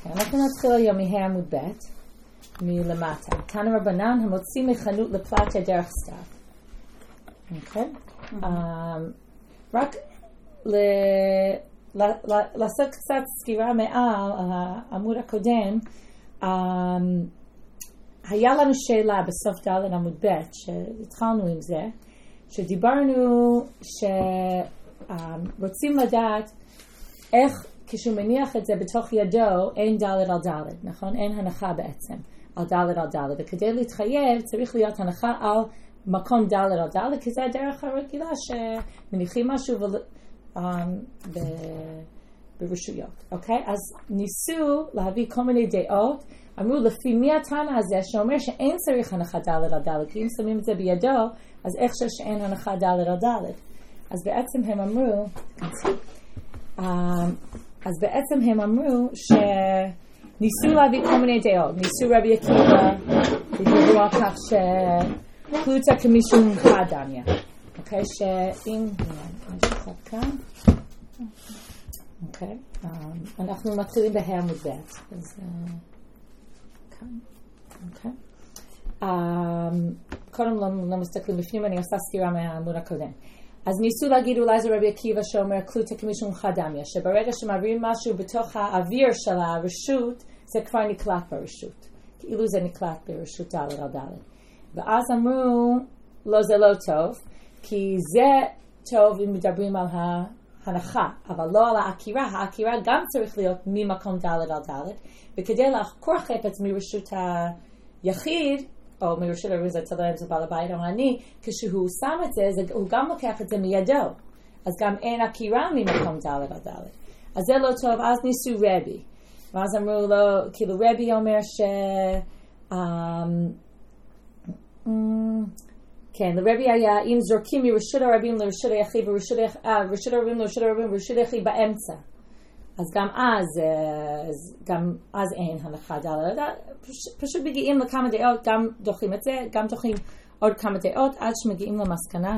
אנחנו נתחיל היום מהעמוד ב' מלמטה. תנא רבנן המוציא מחנות לפלטיה דרך סתיו. אוקיי? רק לעשות קצת סקירה מעל העמוד הקודם. היה לנו שאלה בסוף ד' עמוד ב' שהתחלנו עם זה, שדיברנו שרוצים לדעת איך כשהוא מניח את זה בתוך ידו אין ד' על ד', נכון? אין הנחה בעצם על ד' על ד', וכדי להתחייב צריך להיות הנחה על מקום ד' על ד', כי זה הדרך הרגילה שמניחים משהו ברשויות, אוקיי? אז ניסו להביא כל מיני דעות, אמרו לפי מי התנא הזה שאומר שאין צריך הנחה ד' על ד', כי אם שמים את זה בידו, אז איך שאין הנחה ד' על ד'. אז בעצם הם אמרו שניסו להביא כל מיני דעות, ניסו רבי עקיבא, דיברו על כך שפלוטה כמשום חד-דמיא, אוקיי, שאם, יש אחד כאן, אוקיי, אנחנו מתחילים בהעמוד ב', אז כאן, אוקיי, קודם לא מסתכלים בפנים, אני עושה סקירה מהעמוד הקודם. אז ניסו להגיד אולי זה רבי עקיבא שאומר קלוטה כמשום חד-דמיא, שברגע שמעבירים משהו בתוך האוויר של הרשות, זה כבר נקלט ברשות. כאילו זה נקלט ברשות ד' על ד'. ואז אמרו, לא זה לא טוב, כי זה טוב אם מדברים על ההנחה, אבל לא על העקירה. העקירה גם צריך להיות ממקום ד' על ד', וכדי לחקור חפץ מרשות היחיד, או מרשות הרבים, זה תלוי אם זה בעל הבית או אני, כשהוא שם את זה, הוא גם לוקח את זה מידו. אז גם אין עקירה ממקום ד' על ד'. אז זה לא טוב, אז ניסו רבי. ואז אמרו לו, כאילו רבי אומר כן, לרבי היה, אם זורקים מרשות הרבים לרשות היחיד, רשות הרבים לרשות הרבים, ורשות היחיד באמצע. אז גם אז אין הנחה ד' על ד', פשוט מגיעים לכמה דעות, גם דוחים את זה, גם דוחים עוד כמה דעות, עד שמגיעים למסקנה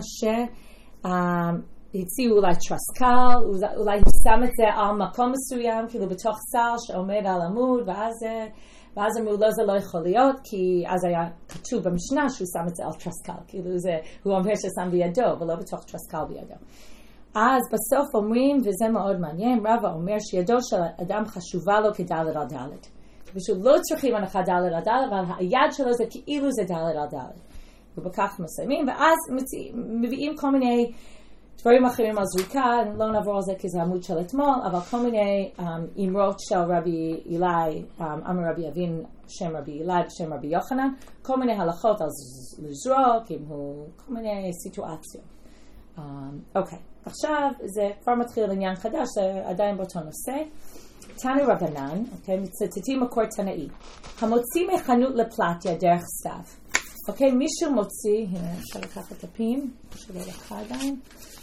שהציעו אולי טרסקל, אולי הוא שם את זה על מקום מסוים, כאילו בתוך סל שעומד על עמוד, ואז אמרו לא, זה לא יכול להיות, כי אז היה כתוב במשנה שהוא שם את זה על טרסקל, כאילו הוא אומר ששם בידו, ולא בתוך טרסקל בידו. אז בסוף אומרים, וזה מאוד מעניין, רבא אומר שידו של אדם חשובה לו כד' על ד'. פשוט לא צריכים הנחה ד' על ד', אבל היד שלו זה כאילו זה ד' על ד'. ובכך מסיימים, ואז מביאים כל מיני דברים אחרים על זריקה, לא נעבור על זה כי זה עמוד של אתמול, אבל כל מיני אמרות של רבי אלי, אמר רבי אבין שם רבי אלי ושם רבי יוחנן, כל מיני הלכות על לזרוק, כל מיני סיטואציות. אוקיי. עכשיו זה כבר מתחיל עניין חדש, זה עדיין באותו נושא. תנא רבנן, אוקיי, מצטטים מקור תנאי. המוציא מחנות לפלטיה דרך סתיו. אוקיי, מישהו מוציא, הנה, אפשר לקחת את הפים, שלא לקחה עדיין.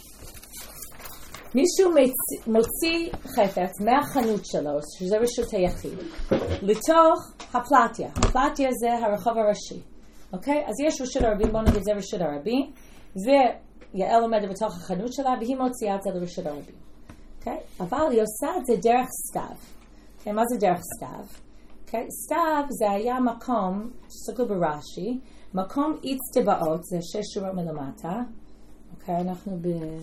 מישהו מוציא חפץ מהחנות שלו, שזה רשות היחיד, לתוך הפלטיה. הפלטיה זה הרחוב הראשי. אוקיי, אז יש רשות הרבים, בואו נגיד זה רשות הרבים. זה יעל עומדת בתוך החנות שלה, והיא מוציאה את זה לרשות הרבים. Okay? אבל היא עושה את זה דרך סתיו. Okay? מה זה דרך סתיו? Okay? סתיו זה היה מקום, שסתכלו ברש"י, מקום איץ טבעות, זה 6 שורות מלמטה. Okay? אנחנו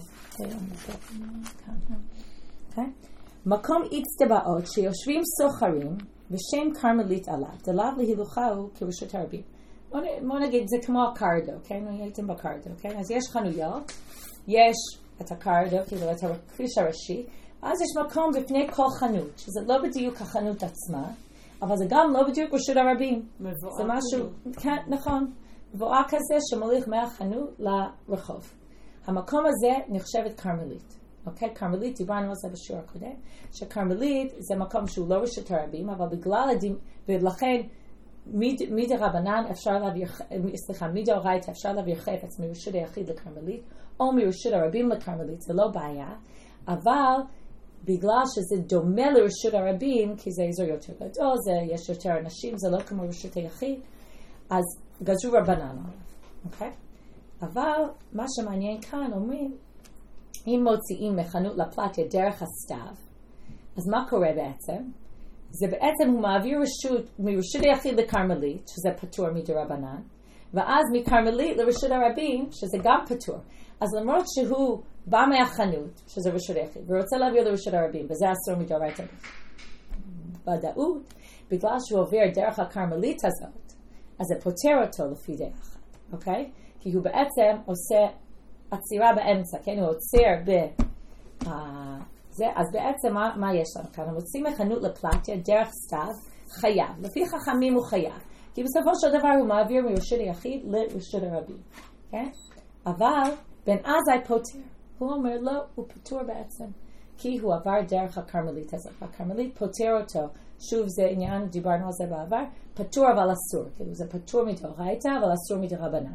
מקום איץ טבעות שיושבים סוחרים בשם קרמלית עליו. דלאו להילוכה הוא כרשות הרבים. בוא נגיד, זה כמו הקרדו, כן? הייתם בקרדו, כן? אז יש חנויות, יש את הקרדו, כאילו את הכביש הראשי, אז יש מקום בפני כל חנות, שזה לא בדיוק החנות עצמה, אבל זה גם לא בדיוק רשות הרבים. זה משהו, כן, נכון, מבואה כזה שמוליך מהחנות לרחוב. המקום הזה נחשבת קרמלית, אוקיי? קרמלית, דיברנו על זה בשיעור הקודם, שקרמלית זה מקום שהוא לא רשות הרבים, אבל ולכן, מדרבנן אפשר להעביר, מדאורייתא אפשר להעביר חפץ מרשות היחיד לקרמלית או מרשות הרבים לקרמלית, זה לא בעיה, אבל בגלל שזה דומה לרשות הרבים, כי זה אזור יותר גדול, יש יותר אנשים, זה לא כמו רשות היחיד, אז גזרו רבנן עליו, אוקיי? אבל מה שמעניין כאן אומרים, אם מוציאים מחנות לפלטיה דרך הסתיו, אז מה קורה בעצם? זה בעצם הוא מעביר מרשות היחיד לקרמלית, שזה פטור מדרבנן, ואז מקרמלית לרשות הרבים, שזה גם פטור. אז למרות שהוא בא מהחנות, שזה רשות היחיד, ורוצה להעביר לרשות הרבים, וזה אסור מדאורייתא ודאות, בגלל שהוא עובר דרך הקרמלית הזאת, אז זה פותר אותו לפי דרך אחת, אוקיי? כי הוא בעצם עושה עצירה באמצע, כן? הוא עוצר זה, אז בעצם מה יש לנו כאן? הוא מוציא מחנות לפלטיה דרך סתיו חייב. לפי חכמים הוא חייב. כי בסופו של דבר הוא מעביר מרשות היחיד לרשות הרבים. כן? אבל בן עזאי פוטר. הוא אומר לא, הוא פטור בעצם. כי הוא עבר דרך הקרמלית הזאת. הקרמלית פוטר אותו. שוב זה עניין, דיברנו על זה בעבר. פטור אבל אסור. כאילו זה פטור מדאורייתא אבל אסור מדרבנן.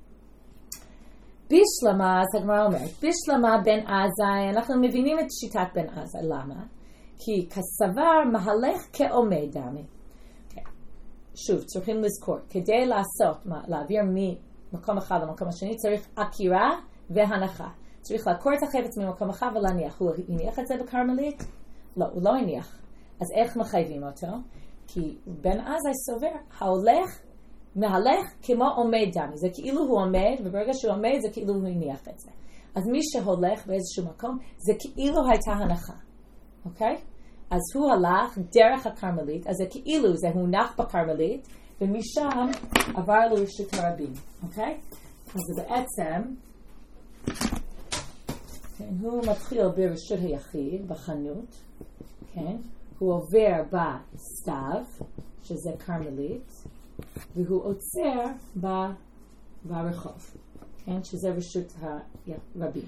בשלמה, אז הגמרא אומרת, בשלמה בן עזאי, אנחנו מבינים את שיטת בן עזאי, למה? כי כסבר מהלך כעומד דמי. שוב, צריכים לזכור, כדי להעביר ממקום אחד למקום השני, צריך עקירה והנחה. צריך לעקור את החפץ ממקום אחד ולהניח. הוא הניח את זה בקרמלית? לא, הוא לא הניח. אז איך מחייבים אותו? כי בן עזאי סובר, ההולך מהלך כמו עומד דמי. זה כאילו הוא עומד, וברגע שהוא עומד זה כאילו הוא הניח את זה. אז מי שהולך באיזשהו מקום, זה כאילו הייתה הנחה. אוקיי? אז הוא הלך דרך הקרמלית, אז זה כאילו זה הונח בקרמלית, ומשם עבר לרשות הרבים. אוקיי? אז זה בעצם, כן, הוא מתחיל ברשות היחיד, בחנות, כן? הוא עובר בסתיו, שזה קרמלית, והוא עוצר ברחוב, כן? שזה רשות הרבים.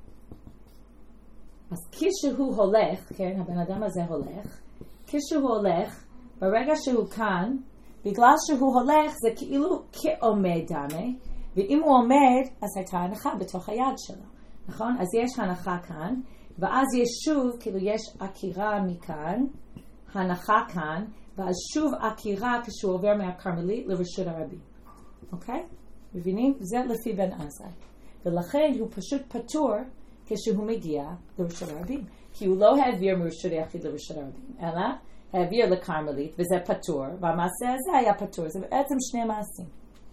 אז כשהוא הולך, כן? הבן אדם הזה הולך, כשהוא הולך, ברגע שהוא כאן, בגלל שהוא הולך זה כאילו כעומד דמי, ואם הוא עומד, אז הייתה הנחה בתוך היד שלו, נכון? אז יש הנחה כאן, ואז יש שוב, כאילו יש עקירה מכאן, הנחה כאן, ואז שוב עקירה כשהוא עובר מהקרמלית לרשות הרבים. אוקיי? מבינים? זה לפי בן עזאי. ולכן הוא פשוט פטור כשהוא מגיע לרשות הרבים. כי הוא לא העביר מרשות היחיד לרשות הרבים, אלא העביר לקרמלית, וזה פטור, והמעשה הזה היה פטור. זה בעצם שני מעשים.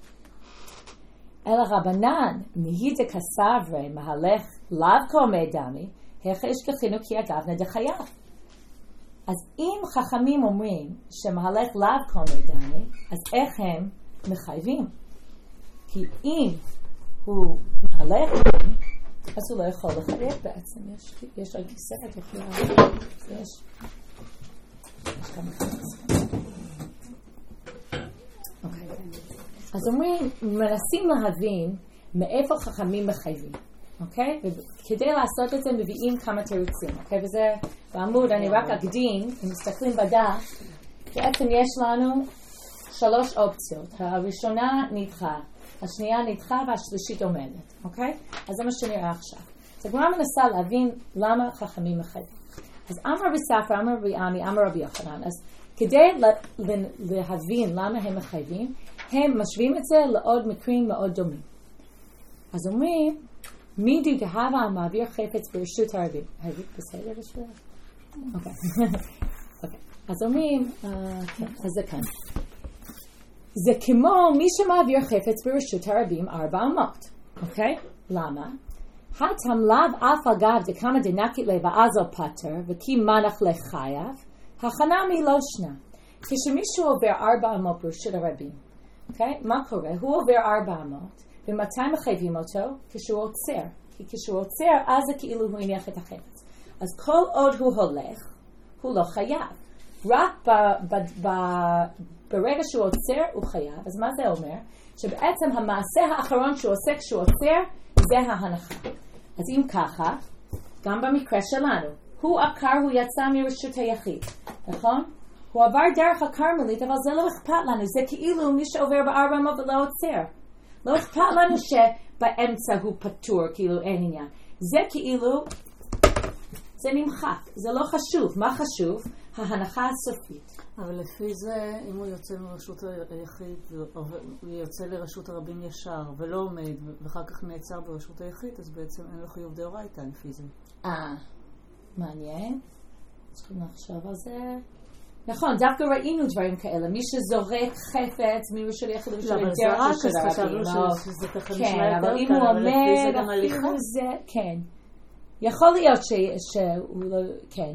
אלא רבנן, מהידק הסברי, מהלך לאו כעומד דמי, היכא ישכחנו כי אגב דחייב. אז אם חכמים אומרים שמהלך לאו כעומד דמי, אז איך הם מחייבים? כי אם הוא מהלך, אז הוא לא יכול לחייב בעצם. יש על כיסא, את יכולה... יש כמה חלקים. אוקיי. אז אומרים, מנסים להבין מאיפה חכמים מחייבים. אוקיי? וכדי לעשות את זה מביאים כמה תירוצים. אוקיי? וזה בעמוד, אני רק אקדים, אם מסתכלים בדף, בעצם יש לנו 3 אופציות. הראשונה נדחה, השנייה נדחה והשלישית עומדת. אוקיי? אז זה מה שנראה עכשיו. אז הגמרא מנסה להבין למה חכמים מחייבים. אז אמר רבי ספרא, אמר רבי עמי, אמר רבי יוחנן. אז כדי להבין למה הם מחייבים, הם משווים את זה לעוד מקרים מאוד דומים. אז אומרים, מידי דהבה המעביר חפץ ברשות הרבים. היית בסדר בשבילה? אוקיי. אז אומרים, אז זה כאן. זה כמו מי שמעביר חפץ ברשות הרבים 400. אוקיי? למה? התם לאו אף אגב דקמא דנקית לבעזו פטר וכי מנח לחייב, החנמי לא שנה. כשמישהו עובר 400 ברשות הרבים, אוקיי? מה קורה? הוא עובר 400, ומתי מחייבים אותו? כשהוא עוצר. כי כשהוא עוצר, אז זה כאילו הוא הניח את החפץ. אז כל עוד הוא הולך, הוא לא חייב. רק ברגע שהוא עוצר, הוא חייב. אז מה זה אומר? שבעצם המעשה האחרון שהוא עושה כשהוא עוצר, זה ההנחה. אז אם ככה, גם במקרה שלנו, הוא עקר, הוא יצא מרשות היחיד, נכון? הוא עבר דרך הקרמלית, אבל זה לא אכפת לנו, זה כאילו מי שעובר ב400 ולא עוצר. לא אכפת לנו שבאמצע הוא פטור, כאילו אין עניין. זה כאילו, זה נמחק, זה לא חשוב. מה חשוב? ההנחה הסופית. אבל לפי זה, אם הוא יוצא מרשות היחיד, הוא יוצא לרשות הרבים ישר, ולא עומד, ואחר כך נעצר ברשות היחיד, אז בעצם אין לו חיוב דאורייתא לפי זה. מעניין. צריכים לחשוב על זה. נכון, דווקא ראינו דברים כאלה, מי שזורק חפץ, מי של יחיד ושל אבל זה רק, אז חשבנו שזה ככה נשמע יותר כן, אבל אם הוא עומד, אפילו זה, כן. יכול להיות שהוא לא, כן.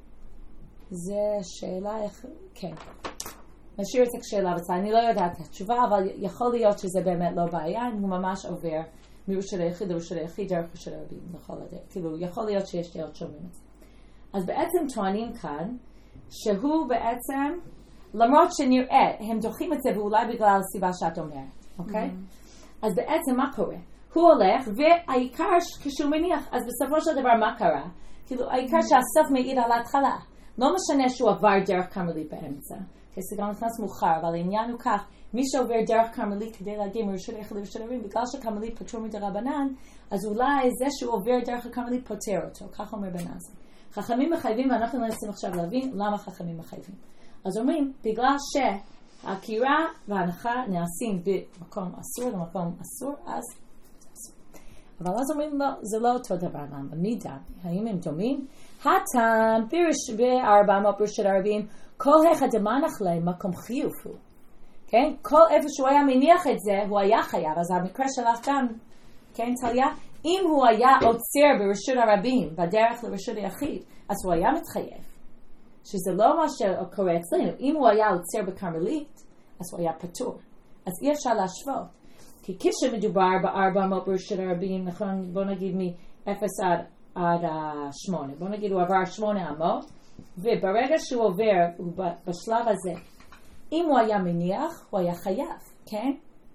זה שאלה איך, כן. נשאיר את השאלה בצד, אני לא יודעת את התשובה, אבל יכול להיות שזה באמת לא בעיה, אם הוא ממש עובר מרשות היחיד לרשות היחיד, דרך רשות הרבים, לכל הדרך. כאילו, יכול להיות שיש דעות שומעים את זה. אז בעצם טוענים כאן, שהוא בעצם, למרות שנראה, הם דוחים את זה ואולי בגלל הסיבה שאת אומרת, אוקיי? אז בעצם מה קורה? הוא הולך, והעיקר כשהוא מניח, אז בסופו של דבר מה קרה? כאילו, העיקר שהסוף מעיד על ההתחלה. לא משנה שהוא עבר דרך כרמלית באמצע. כי זה גם נכנס מאוחר, אבל העניין הוא כך, מי שעובר דרך כרמלית כדי להגיע מרשות היחיד לרשות הרבים, בגלל שכרמלית פטור מדרבנן, אז אולי זה שהוא עובר דרך הכרמלית פותר אותו, כך אומר בן עזרא. חכמים מחייבים, ואנחנו מנסים עכשיו להבין למה חכמים מחייבים. אז אומרים, בגלל שהעקירה וההנחה נעשים במקום אסור למקום אסור, אז אסור. אבל אז אומרים, לא, זה לא אותו דבר. למה? מידה, האם הם דומים? הטעם, ב-400 ברשות הרבים, כל אחד דמנח להם מקום חיוב הוא. כן? כל איפה שהוא היה מניח את זה, הוא היה חייב. אז המקרה שלך גם, כן, טליה? אם הוא היה עוצר ברשות הרבים, בדרך לרשות היחיד, אז הוא היה מתחייב. שזה לא מה שקורה אצלנו. אם הוא היה עוצר בכרמלית, אז הוא היה פטור. אז אי אפשר להשוות. כי כשמדובר ב-400 ברשות הרבים, נכון, בוא נגיד מ-0 עד 8. בוא נגיד הוא עבר 8 אמות, וברגע שהוא עובר, בשלב הזה, אם הוא היה מניח, הוא היה חייב, כן?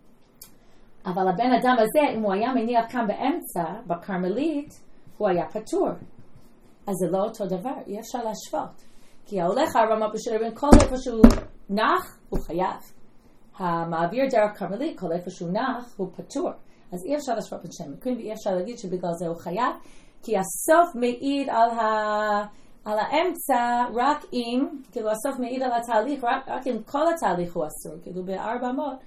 אבל הבן אדם הזה, אם הוא היה מניח כאן באמצע, בכרמלית, הוא היה פטור. אז זה לא אותו דבר, אי אפשר להשוות. כי ההולך 400 ברשות הרבים, כל איפה שהוא נח, הוא חייב. המעביר דרך כרמלית, כל איפה שהוא נח, הוא פטור. אז אי אפשר להשוות בין שני מקרים, ואי אפשר להגיד שבגלל זה הוא חייב, כי הסוף מעיד על האמצע רק אם, כאילו הסוף מעיד על התהליך, רק אם כל התהליך הוא אסור. כאילו ב-400,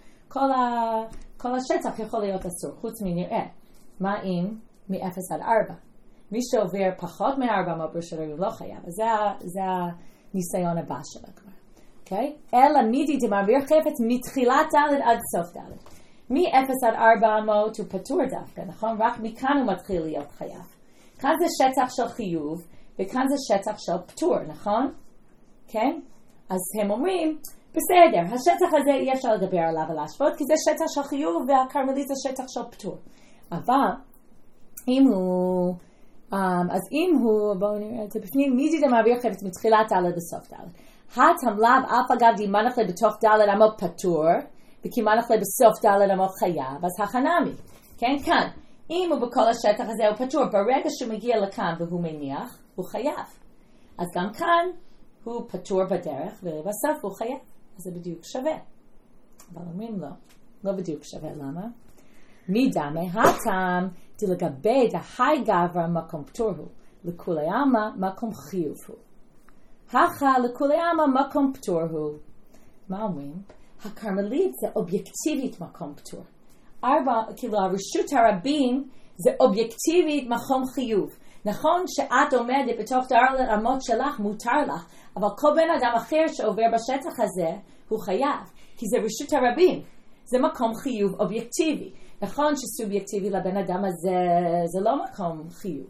כל השטח יכול להיות אסור, חוץ מנראה. מה אם מ-0 עד 4? מי שעובר פחות מ-400 ברשות הרבים לא חייב. זה הניסיון הבא שלה כבר. אוקיי? אלא מידי דמעביר חפץ מתחילת ד' עד סוף ד'. מ-0 עד 400 הוא פטור דווקא, נכון? רק מכאן הוא מתחיל להיות חייב. כאן זה שטח של חיוב, וכאן זה שטח של פטור, נכון? כן? אז הם אומרים, בסדר, השטח הזה אי אפשר לדבר עליו ולהשוות, כי זה שטח של חיוב והכרמלית זה שטח של פטור. אבל, אם הוא, אז אם הוא, בואו נראה את זה בפנים, מידי דמעביר חפץ מתחילת ד' בסוף ד'. התמלב אף אגב דימנח לי בתוך ד' אמות פטור, וקימנח לי בסוף ד' אמות חייב, אז החנמי, כן, כאן. אם הוא בכל השטח הזה הוא פטור, ברגע שהוא מגיע לכאן והוא מניח, הוא חייב. אז גם כאן הוא פטור בדרך, ובסוף הוא חייב. אז זה בדיוק שווה. אבל אומרים לא, לא בדיוק שווה. למה? מדמה הטעם דלגבי דהי גברא מקום פטור הוא, לכולי עלמא מקום חיוב הוא. הכה לכולי עלמא מקום פטור הוא. מה אומרים? הכרמלית זה אובייקטיבית מקום פטור. כאילו הרשות הרבים זה אובייקטיבית מקום חיוב. נכון שאת עומדת בתוך ד' אמות שלך מותר לך, אבל כל בן אדם אחר שעובר בשטח הזה הוא חייב, כי זה רשות הרבים. זה מקום חיוב אובייקטיבי. נכון שסובייקטיבי לבן אדם הזה זה לא מקום חיוב.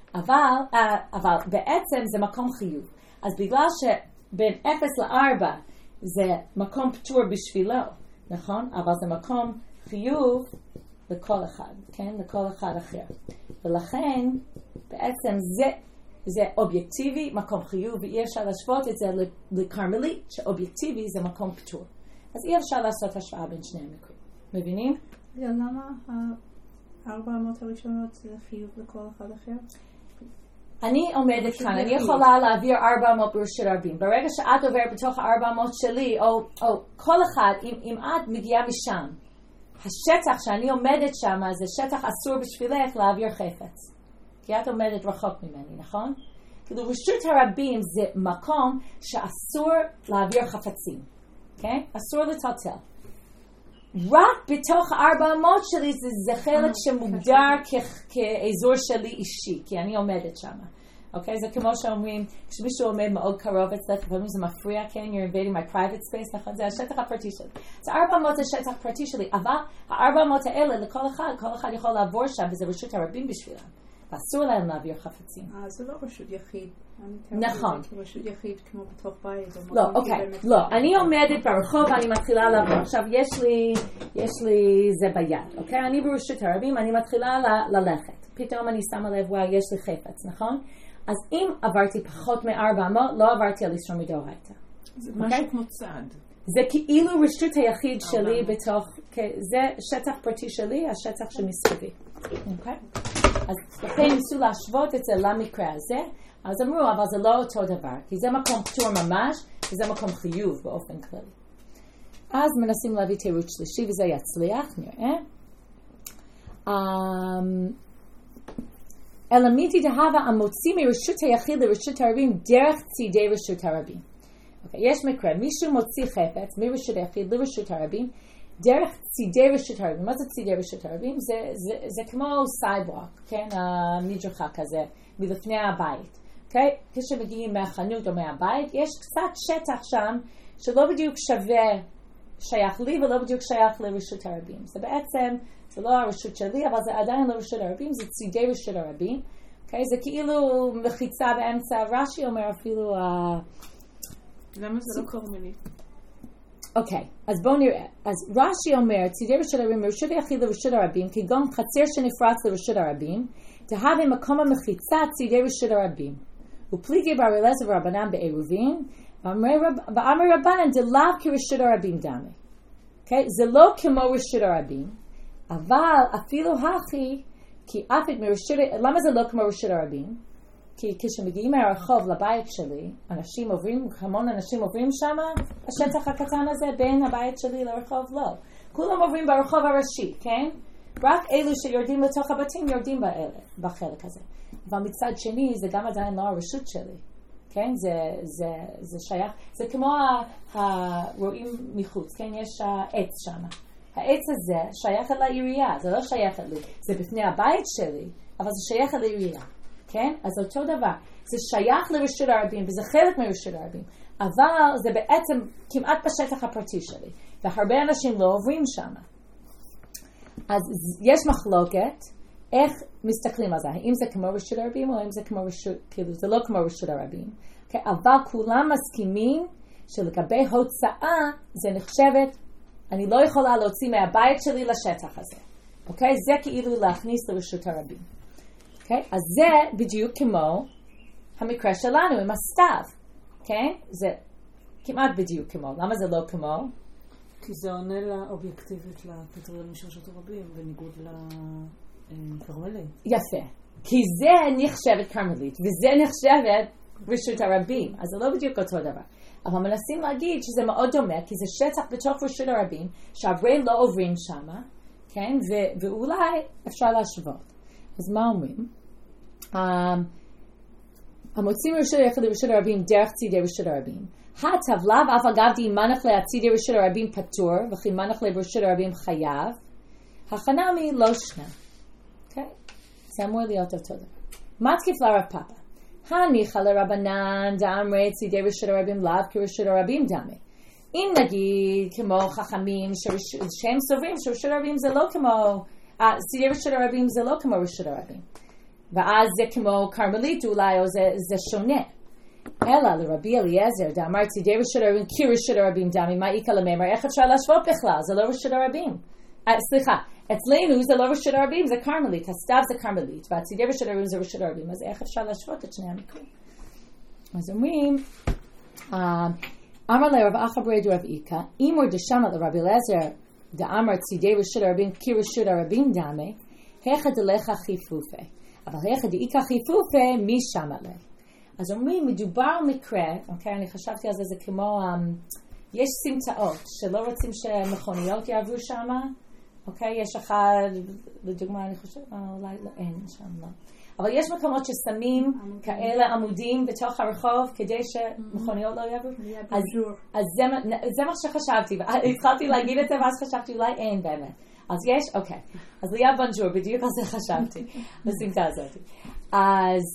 אבל בעצם זה מקום חיוב. אז בגלל שבין 0 ל-4 זה מקום פטור בשבילו, נכון? אבל זה מקום חיוב לכל אחד, כן? לכל אחד אחר. ולכן בעצם זה אובייקטיבי, מקום חיוב, ואי אפשר להשוות את זה לכרמלית, שאובייקטיבי זה מקום פטור. אז אי אפשר לעשות השוואה בין שני המקרים. מבינים? למה 400 הראשונות זה חיוב לכל אחד אחר? אני עומדת כאן, אני יכולה להעביר 400 ברשות הרבים. ברגע שאת עוברת בתוך 400 שלי, או כל אחד, אם את מגיעה משם, השטח שאני עומדת שם, זה שטח אסור בשבילך להעביר חפץ. כי את עומדת רחוק ממני, נכון? כאילו רשות הרבים זה מקום שאסור להעביר חפצים. כן? אסור לטלטל. רק בתוך 400 שלי זה חלק שמוגדר כאזור שלי אישי, כי אני עומדת שם. אוקיי? זה כמו שאומרים, כשמישהו עומד מאוד קרוב אצלך, לפעמים זה מפריע, כן? You're invading my private space, נכון? זה השטח הפרטי שלי. אז 400 זה שטח פרטי שלי, אבל 400 האלה לכל אחד, כל אחד יכול לעבור שם, וזה רשות הרבים בשבילם. ואסור להם להעביר חפצים. זה לא רשות יחיד. נכון. רשות יחיד כמו בתוך בית. לא, אוקיי. לא, אני עומדת ברחוב ואני מתחילה לעבור. עכשיו, יש לי זה ביד, אוקיי? אני ברשות הרבים, אני מתחילה ללכת. פתאום אני שמה לב, וואי, יש לי חפץ, נכון? אז אם עברתי פחות מ-400, לא עברתי על איסור מדאורייתא. זה משהו כמו צעד. זה כאילו רשות היחיד שלי בתוך, זה שטח פרטי שלי, השטח שמסביבי. אוקיי? אז לכן ניסו להשוות את זה למקרה הזה, אז אמרו, אבל זה לא אותו דבר, כי זה מקום פטור ממש, וזה מקום חיוב באופן כללי. אז מנסים להביא תירוץ שלישי, וזה יצליח, נראה. אלא מיתי דהבה המוציא מרשות היחיד לרשות הרבים דרך צידי רשות הרבים. יש מקרה, מישהו מוציא חפץ מרשות היחיד לרשות הרבים דרך צידי רשות הרבים. מה זה צידי רשות הרבים? זה כמו סיידווק, כן? המדרכה כזה, מלפני הבית. Okay? כשמגיעים מהחנות או מהבית, יש קצת שטח שם שלא בדיוק שייך לי ולא בדיוק שייך לרשות הרבים. זה בעצם, זה לא הרשות שלי, אבל זה עדיין לא רשות הרבים, זה צידי רשות הרבים. Okay? זה כאילו מחיצה באמצע, רש"י אומר אפילו... למה זה לא קורמנית? אוקיי, אז בואו נראה. אז רש"י אומר, צידי רשות הרבים מרשות היחיד לרשות הרבים, כגון חצר שנפרץ לרשות הרבים, תהווה מקום המחיצה צידי רשות הרבים. ופליגי בר אליעזר ורבנן בעירובין, ואמר רבנן דלאו כרשות הרבים דמי. זה לא כמו רשות הרבים, אבל אפילו הכי, כי אף את מרשות, למה זה לא כמו רשות הרבים? כי כשמגיעים מהרחוב לבית שלי, אנשים עוברים, המון אנשים עוברים שם, השטח הקטן הזה בין הבית שלי לרחוב לא. כולם עוברים ברחוב הראשי, כן? רק אלו שיורדים לתוך הבתים יורדים בחלק הזה. אבל מצד שני זה גם עדיין לא הרשות שלי, כן? זה שייך, זה כמו הרואים מחוץ, כן? יש העץ שם. העץ הזה שייך לעירייה, זה לא שייך לי, זה בפני הבית שלי, אבל זה שייך לעירייה. כן? אז אותו דבר, זה שייך לרשות הרבים, וזה חלק מרשות הרבים, אבל זה בעצם כמעט בשטח הפרטי שלי, והרבה אנשים לא עוברים שם. אז יש מחלוקת, איך מסתכלים על זה, האם זה כמו רשות הרבים, או האם זה כמו רשות, כאילו זה לא כמו רשות הרבים, okay? אבל כולם מסכימים שלגבי הוצאה, זה נחשבת, אני לא יכולה להוציא מהבית שלי לשטח הזה, okay? זה כאילו להכניס לרשות הרבים. Okay? אז זה בדיוק כמו המקרה שלנו עם הסתיו. Okay? זה כמעט בדיוק כמו. למה זה לא כמו? כי זה עונה לה אובייקטיבית לקריטריונים של רשות הרבים, בניגוד לקרמלית. יפה. כי זה נחשבת קרמלית, וזה נחשבת רשות הרבים. אז זה לא בדיוק אותו דבר. אבל מנסים להגיד שזה מאוד דומה, כי זה שטח בתוך רשות הרבים, שהרבה לא עוברים שם, כן? ואולי אפשר להשוות. אז מה אומרים? המוצאים רשות היחיד לרשות הרבים דרך צידי רשות הרבים. הטבלה ואף אגב די מנח להצידי רשות הרבים פטור, וכי מנח לרשות הרבים חייב. החנמי לא שנה. אוקיי? זה אמור להיות אותו דבר. מתקיף לרב פאפה. הניחה לרבנן דאמרי צידי רשות הרבים לאו כרשות הרבים דמי. אם נגיד כמו חכמים שהם סוברים שרשות הרבים זה לא כמו... צידי רשות הרבים זה לא כמו רשות הרבים. ואז זה כמו קרמלית אולי, או זה שונה. אלא לרבי אליעזר, דאמר צידי רשות הרבים כי רשות הרבים דמי, מה איקה למאמר, איך אפשר להשוות בכלל? זה לא רשות הרבים. סליחה, אצלנו זה לא רשות הרבים, זה קרמלית, הסתיו זה קרמלית, והצידי רשות הרבים זה רשות הרבים, אז איך אפשר להשוות את שני המקרים? אז אומרים, אמר לרב אחברי דרב איקה, אימור דשמע לרבי אליעזר, דאמר צידי רשות הרבים כי רשות הרבים דמי, היכא דלך חיפופה. אבל היכא דאיקה חיפופה, מי שמע לי? אז אומרים, מדובר מקרה, אוקיי, אני חשבתי על זה, זה כמו, יש סמטאות שלא רוצים שמכוניות יעברו שם, אוקיי, יש אחד, לדוגמה, אני חושבת, אולי אין שם, לא. אבל יש מקומות ששמים כאלה עמודים בתוך הרחוב כדי שמכוניות לא יעברו. אז זה מה שחשבתי, התחלתי להגיד את זה ואז חשבתי אולי אין באמת. אז יש, אוקיי. אז ליד בנג'ור, בדיוק על זה חשבתי, בסמטה הזאת. אז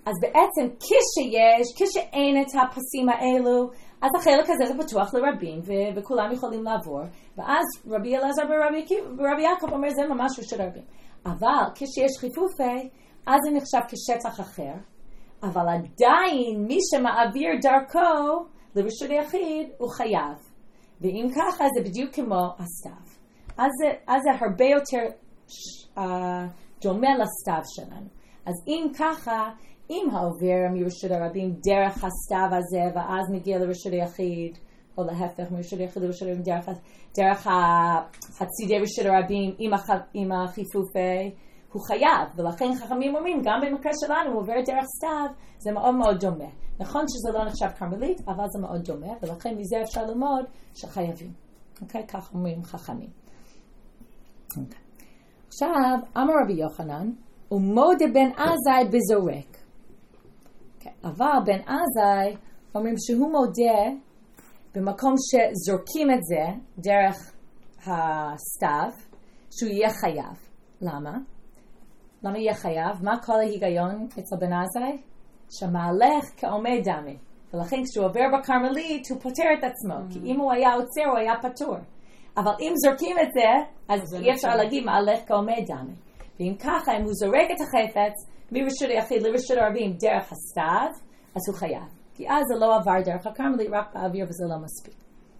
אז בעצם כשאין את הפסים האלו, אז החלק הזה זה פתוח לרבים, וכולם יכולים לעבור, ואז רבי אלעזר ורבי יעקב אומר, זה ממש רשות הרבים. אבל כשיש חיפופי, אז זה נחשב כשטח אחר, אבל עדיין מי שמעביר דרכו לרשות היחיד הוא חייב. ואם ככה זה בדיוק כמו הסתיו. אז זה הרבה יותר דומה לסתיו שלנו. אז אם ככה, אם העובר מרשות הרבים דרך הסתיו הזה, ואז מגיע לרשות היחיד, או להפך מרשות היחיד לרשות הרבים דרך הצידי רשות הרבים עם החיפופי, הוא חייב, ולכן חכמים אומרים, גם במקרה שלנו, הוא עובר דרך סתיו, זה מאוד מאוד דומה. נכון שזה לא נחשב קרמלית, אבל זה מאוד דומה, ולכן מזה אפשר ללמוד שחייבים. אוקיי? כך אומרים חכמים. אוקיי. עכשיו, אמר רבי יוחנן, ומודה בן עזאי בזורק. אוקיי. אבל בן עזאי אומרים שהוא מודה במקום שזורקים את זה דרך הסתיו, שהוא יהיה חייב. למה? למה יהיה חייב? מה כל ההיגיון אצל בן עזאי? שמהלך כעומד דמי. ולכן כשהוא עובר בקרמלית, הוא פותר את עצמו. כי אם הוא היה עוצר, הוא היה פטור. אבל אם זורקים את זה, אז אי אפשר להגיד מהלך כעומד דמי. ואם ככה, אם הוא זורק את החפץ מרשות היחיד לרשות הרבים דרך הסתיו, אז הוא חייב. כי אז זה לא עבר דרך הקרמלית, רק באוויר וזה לא מספיק.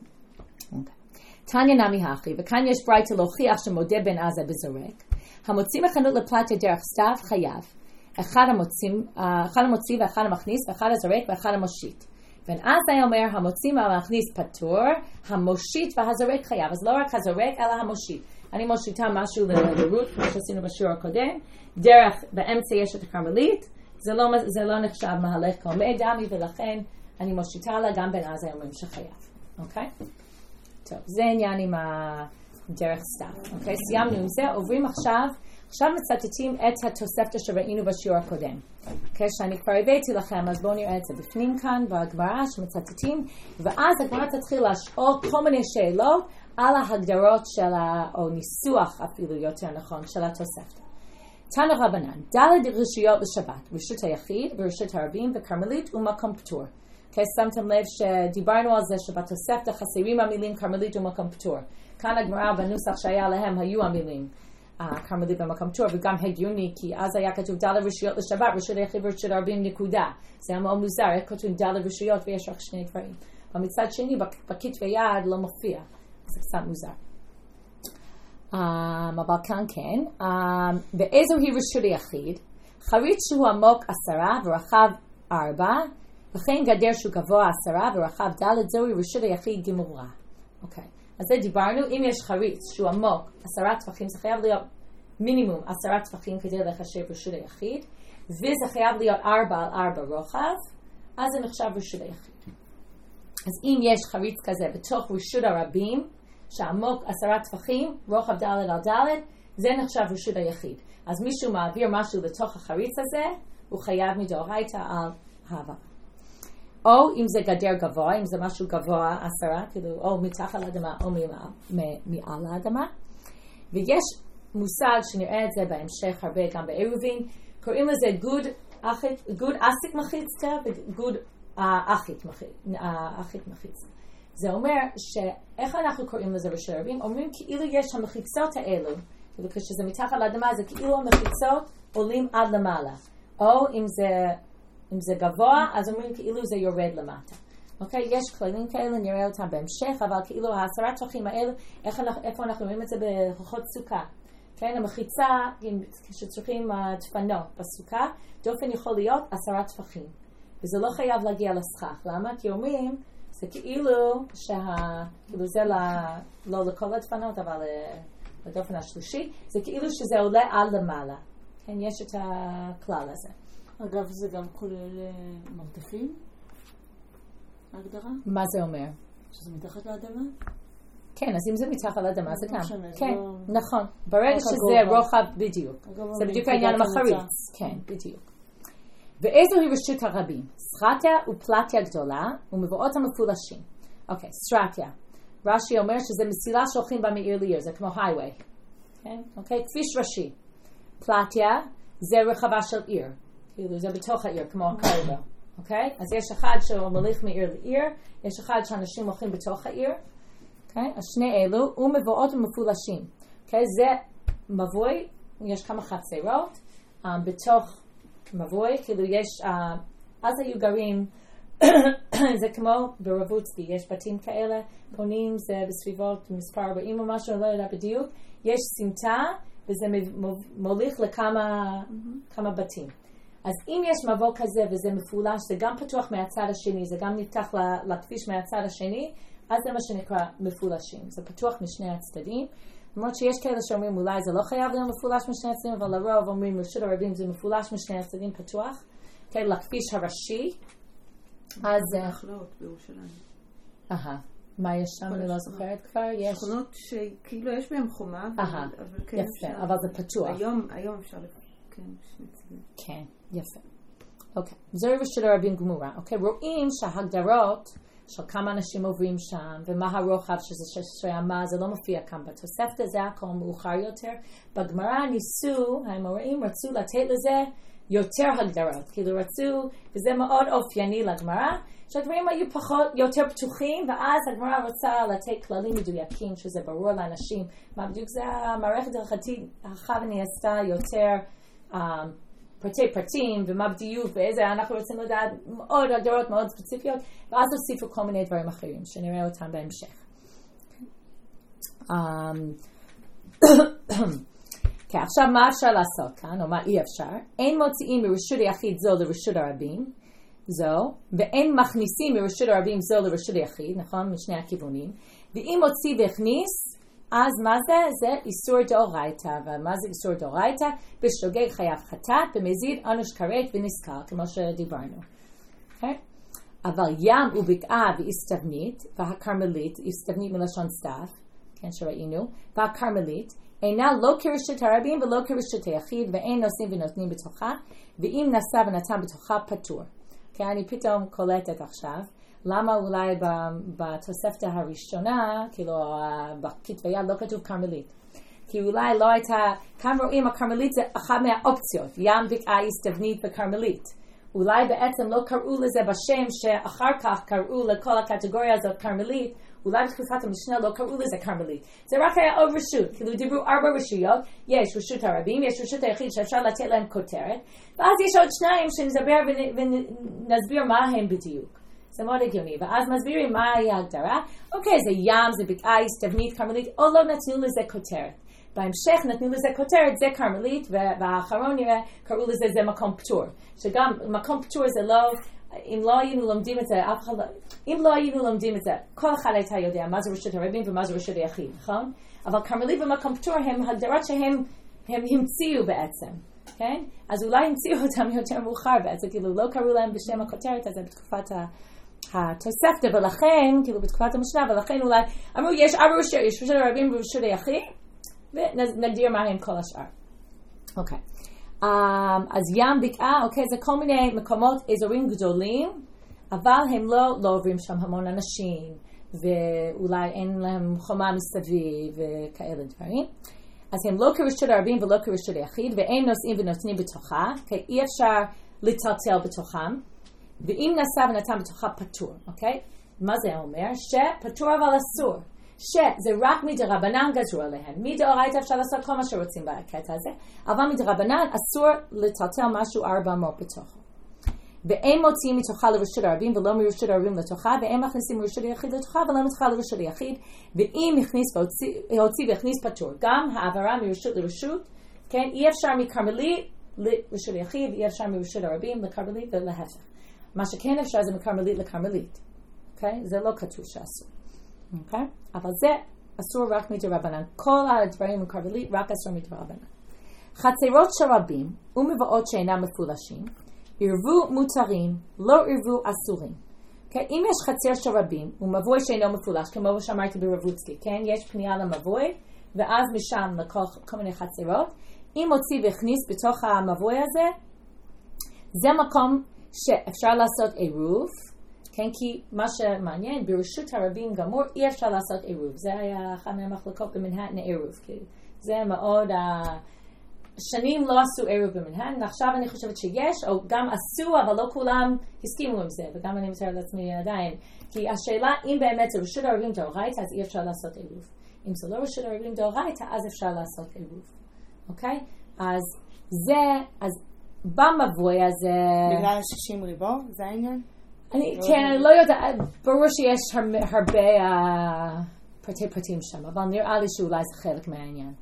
תניא נמי הכי, וכאן יש ברייתא להוכיח שמודה בן עזאי בזורק. המוציא מחנות לפלטיה דרך סתיו חייב. אחד המוציא ואחד המכניס, ואחד הזורק ואחד המושיט. בן עזאי אומר, המוציא והמכניס פטור, המושיט והזורק חייב. אז לא רק הזורק, אלא המושיט. אני מושיטה משהו לרות, כמו שעשינו בשיעור הקודם. דרך, באמצע יש את הקרמלית, זה לא נחשב מהלך כעומד דמי, ולכן אני מושיטה לה, גם בן עזאי אומרים שחייב. אוקיי? טוב, זה עניין עם דרך סתיו. אוקיי? סיימנו עם זה, עוברים עכשיו מצטטים את התוספתא שראינו בשיעור הקודם. אוקיי? שאני כבר הבאתי לכם, אז בואו נראה את זה בפנים כאן, בגמרא שמצטטים, ואז הגמרא תתחיל לשאול כל מיני שאלות על ההגדרות של או ניסוח אפילו יותר נכון, של התוספתא. תנא רבנן, ד' רשויות לשבת, רשות היחיד ורשות הרבים וקרמלית ומקום פטור. אוקיי, שמתם לב שדיברנו על זה שבתוספתא חסרים המילים קרמלית ומקום פטור. כאן הגמרא בנוסח שהיה להם היו המילים קרמלית ומקום פטור, וגם הגיוני, כי אז היה כתוב ד' רשויות לשבת, רשות היחיד ורשות הרבים נקודה. זה היה מאוד מוזר, היה כתוב ד' רשויות ויש רק שני דברים. אבל מצד שני, בכתבי יד לא מופיע. זה קצת מוזר. אבל כאן כן. באיזו היא רשות היחיד? חריץ שהוא עמוק 10 ורחב 4, וכן גדר שהוא גבוה 10 ורחב ד' זוהי רשות היחיד גמורה. אוקיי. אז זה דיברנו, אם יש חריץ שהוא עמוק 10 טפחים, זה חייב להיות מינימום 10 טפחים כדי לחשב רשות היחיד, וזה חייב להיות 4 על 4 רוחב, אז זה נחשב רשות היחיד. אז אם יש חריץ כזה בתוך רשות הרבים, שעמוק 10 טפחים, רוחב ד' על ד', זה נחשב רשות היחיד. אז מישהו מעביר משהו לתוך החריץ הזה, הוא חייב מדאורייתא על העברה. או אם זה גדר גבוה, אם זה משהו גבוה 10, כאילו או מתחת לאדמה או מעל האדמה. ויש מושג שנראה את זה בהמשך הרבה גם בעירובין, קוראים לזה גוד אסיק מחיצתא וגוד אחית מחיצתא. זה אומר שאיך אנחנו קוראים לזה רשות הרבים? אומרים כאילו יש המחיצות האלו, וכשזה מתחת לאדמה זה כאילו המחיצות עולים עד למעלה. או אם זה גבוה, אז אומרים כאילו זה יורד למטה. אוקיי? יש כללים כאלה, נראה אותם בהמשך, אבל כאילו 10 טפחים האלה, איפה אנחנו רואים את זה בהלכות סוכה? כן, המחיצה, כשצריכים דפנות בסוכה, דופן יכול להיות 10 טפחים. וזה לא חייב להגיע לסכך. למה? כי אומרים, זה כאילו כאילו זה לא לכל הדפנות, אבל לדופן השלישי, זה כאילו שזה עולה עד למעלה. כן, יש את הכלל הזה. אגב, זה גם כולל מרתפים? ההגדרה? מה זה אומר? שזה מתחת לאדמה? כן, אז אם זה מתחת לאדמה, זה גם. כן, לא... נכון. ברגע שזה רוחב, בדיוק. זה בדיוק העניין עם החריץ. כן, בדיוק. ואיזו היא רשות הרבים? סטרטיה ופלטיה גדולה ומבואות המפולשים. אוקיי, סטרטיה. רש"י אומר שזה מסילה שהולכים בה מעיר לעיר, זה כמו highway. כן? אוקיי, כביש ראשי. פלטיה זה רחבה של עיר. כאילו זה בתוך העיר, כמו הקרבה, אוקיי? אז יש אחד שמוליך מעיר לעיר, יש אחד שאנשים הולכים בתוך העיר, אוקיי? אז שני אלו, ומבואות ומפולשים, אוקיי? זה מבוי, יש כמה חצרות, בתוך מבוי, כאילו יש, אז היו גרים, זה כמו ברבוצקי, יש בתים כאלה, פונים, זה בסביבות מספר 40 או משהו, לא יודע בדיוק, יש סמטה, וזה מוליך לכמה בתים. אז אם יש מבוא כזה וזה מפולש, זה גם פתוח מהצד השני, זה גם נפתח לכביש מהצד השני, אז זה מה שנקרא מפולשים. זה פתוח משני הצדדים. למרות שיש כאלה שאומרים אולי זה לא חייב להיות מפולש משני הצדדים, אבל לרוב אומרים רשות הרבים זה מפולש משני הצדדים פתוח. כן, לכביש הראשי. אז... זה נחלות בירושלים. מה יש שם? אני לא זוכרת כבר. יש... שכונות שכאילו יש בהם חומה, אבל כן יפה, אבל זה פתוח. היום אפשר כן, שני צדדים. כן, יפה. אוקיי, זוהי רשות הרבים גמורה. אוקיי, רואים שההגדרות של כמה אנשים עוברים שם, ומה הרוחב שזה 16 אמה, זה לא מופיע כאן בתוספתא, זה הכל מאוחר יותר. בגמרא ניסו, האמוראים רצו לתת לזה יותר הגדרות, כאילו רצו, וזה מאוד אופייני לגמרא, שהדברים היו יותר פתוחים, ואז הגמרא רוצה לתת כללים מדויקים, שזה ברור לאנשים, מה בדיוק זה המערכת ההלכתית, הכוונה עשתה יותר פרטי פרטים, ומה בדיוק, ואיזה אנחנו רוצים לדעת מאוד הגדרות מאוד ספציפיות, ואז הוסיפו כל מיני דברים אחרים, שנראה אותם בהמשך. כן, עכשיו מה אפשר לעשות כאן, או מה אי אפשר? אין מוציאים מרשות היחיד זו לרשות הרבים, זו, ואין מכניסים מרשות הרבים זו לרשות היחיד, נכון? משני הכיוונים. ואם מוציא והכניס, אז מה זה? זה איסור דאורייתא. ומה זה איסור דאורייתא? בשוגג חייב חטאת, במזיד אנוש כרת ונזכר, כמו שדיברנו. Okay? אבל ים ובקעה והסתבנית, והכרמלית, הסתבנית מלשון סתיו, כן, שראינו, והכרמלית, אינה לא כרשות הרבים ולא כרשות היחיד, ואין נושאים ונותנים בתוכה, ואם נשא ונתן בתוכה פטור. כי אני פתאום קולטת עכשיו, למה אולי בתוספתא הראשונה, כאילו בכתבי יד לא כתוב כרמלית. כי אולי לא הייתה, כאן רואים הכרמלית זה אחת מהאופציות, ים בקעה הסתבנית וכרמלית. אולי בעצם לא קראו לזה בשם שאחר כך קראו לכל הקטגוריה הזאת כרמלית, אולי בתקופת המשנה לא קראו לזה כרמלית. זה רק היה עוד רשות, כאילו דיברו 4 רשויות, יש רשות הרבים, יש רשות היחיד שאפשר לתת להם כותרת, ואז יש עוד 2 שנדבר ונסביר מה הם בדיוק. זה מאוד הגיוני, ואז מסבירים מה היה ההגדרה. אוקיי, זה ים, זה בקעה, הסתבנית, כרמלית, או לא נתנו לזה כותרת. בהמשך נתנו לזה כותרת, זה כרמלית, והאחרון נראה, קראו לזה זה מקום פטור. שגם מקום פטור זה לא, אם לא היינו לומדים את זה, אם לא היינו לומדים את זה, כל אחד הייתה יודע מה זה רשות הרבים ומה זה רשות היחיד, נכון? אבל כרמלית ומקום פטור הם הגדרות שהם המציאו בעצם, כן? אז אולי המציאו אותם יותר מאוחר בעצם, כאילו לא קראו להם בשם הכותרת הזה בתקופת התוספתא, ולכן, כאילו בתקופת המשנה, ולכן אולי אמרו יש 4 רשויות, יש רשות הרבים ורשות היחיד, ונגדיר מה הם כל השאר. אוקיי. אז ים בקעה, אוקיי, זה כל מיני מקומות, אזורים גדולים, אבל הם לא עוברים שם המון אנשים, ואולי אין להם חומה מסביב וכאלה דברים. אז הם לא כרשות הרבים ולא כרשות היחיד, ואין נושאים ונותנים בתוכה, כי אי אפשר לטלטל בתוכם, ואם נשא ונתן בתוכה פטור, אוקיי? מה זה אומר? שפטור אבל אסור. שזה רק מדרבנן גזרו עליהם. מדאורייתא אפשר לעשות כל מה שרוצים בקטע הזה, אבל מדרבנן אסור לטלטל משהו 400 בתוכו. ואין מוציאים מתוכה לרשות הרבים ולא מרשות הרבים לתוכה, ואין מכניסים מרשות היחיד לתוכה ולא מתוכה לרשות היחיד, ואם הכניס והוציא והכניס פטור. גם העברה מרשות לרשות, כן, אי אפשר מכרמלית לרשות היחיד, אי אפשר מרשות הרבים לכרמלית ולהפך. מה שכן אפשר זה מכרמלית לכרמלית. אוקיי? זה לא כתוב שאסור. אוקיי? אבל זה אסור רק מדרבנן. כל הדברים מכרמלית רק אסור מדרבנן. חצרות של רבים ומבואות שאינם מפולשים, ערבו מותרים, לא ערבו אסורים. אוקיי? אם יש חצר של רבים ומבוא שאינו מפולש, כמו שאמרתי ברבוצקי, כן? יש פנייה למבוא, ואז משם לכל מיני חצרות. אם הוציא והכניס בתוך המבוא הזה, זה מקום שאפשר לעשות עירוב, כן, כי מה שמעניין, ברשות הרבים גמור, אי אפשר לעשות עירוב. זה היה אחת מהמחלקות במנהטן עירוב. זה מאוד שנים לא עשו עירוב במנהג, ועכשיו אני חושבת שיש, או גם עשו, אבל לא כולם הסכימו עם זה, וגם אני מתאר לעצמי עדיין. כי השאלה, אם באמת זה רשות הרבים דאורייתא, אז אי אפשר לעשות עירוב. אם זה לא רשות הרבים דאורייתא, אז אפשר לעשות עירוב. אוקיי? אז זה, אז במבוי הזה... בגלל 60 ריבו? זה העניין? כן, אני לא יודעת, ברור שיש הרבה פרטים שם, אבל נראה לי שאולי זה חלק מהעניין.